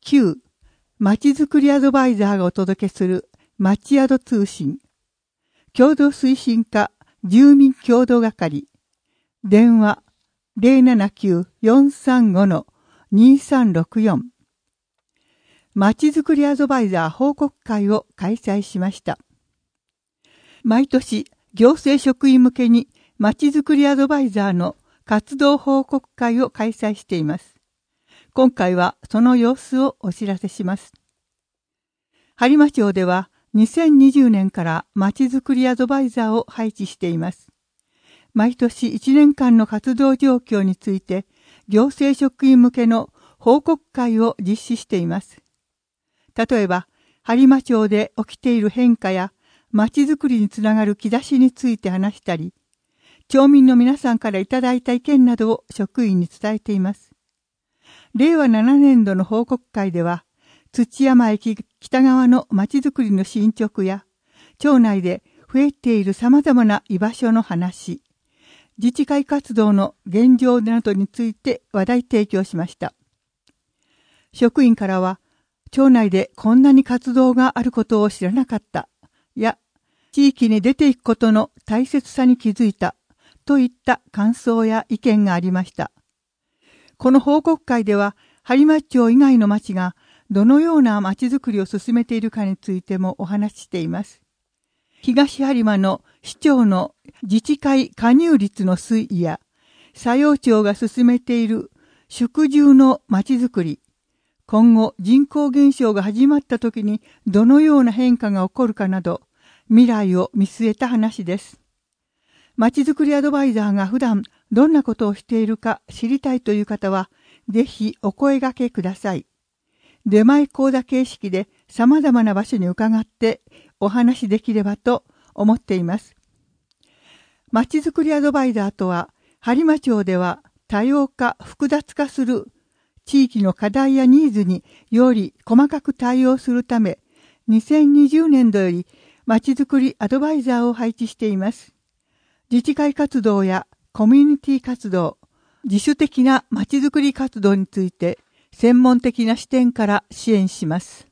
旧まちづくりアドバイザーがお届けするまち宿通信。共同推進課住民共同係。電話 079-435-2364。まちづくりアドバイザー報告会を開催しました。毎年行政職員向けにまちづくりアドバイザーの活動報告会を開催しています。今回はその様子をお知らせします。播磨町では2020年からまちづくりアドバイザーを配置しています。毎年1年間の活動状況について行政職員向けの報告会を実施しています。例えば、播磨町で起きている変化やまちづくりにつながる兆しについて話したり、町民の皆さんからいただいた意見などを職員に伝えています。令和7年度の報告会では、土山駅北側のまちづくりの進捗や、町内で増えている様々な居場所の話、自治会活動の現状などについて話題提供しました。職員からは、町内でこんなに活動があることを知らなかった、や、地域に出ていくことの大切さに気づいた、といった感想や意見がありました。この報告会では、播磨町以外の町がどのような町づくりを進めているかについてもお話ししています。東播磨の市長の自治会加入率の推移や、佐用町が進めている宿住の町づくり、今後人口減少が始まった時にどのような変化が起こるかなど、未来を見据えた話です。まちづくりアドバイザーが普段どんなことをしているか知りたいという方は、ぜひお声掛けください。出前講座形式で様々な場所に伺ってお話しできればと思っています。まちづくりアドバイザーとは、播磨町では多様化、複雑化する地域の課題やニーズにより細かく対応するため、2020年度よりまちづくりアドバイザーを配置しています。自治会活動やコミュニティ活動、自主的なまちづくり活動について専門的な視点から支援します。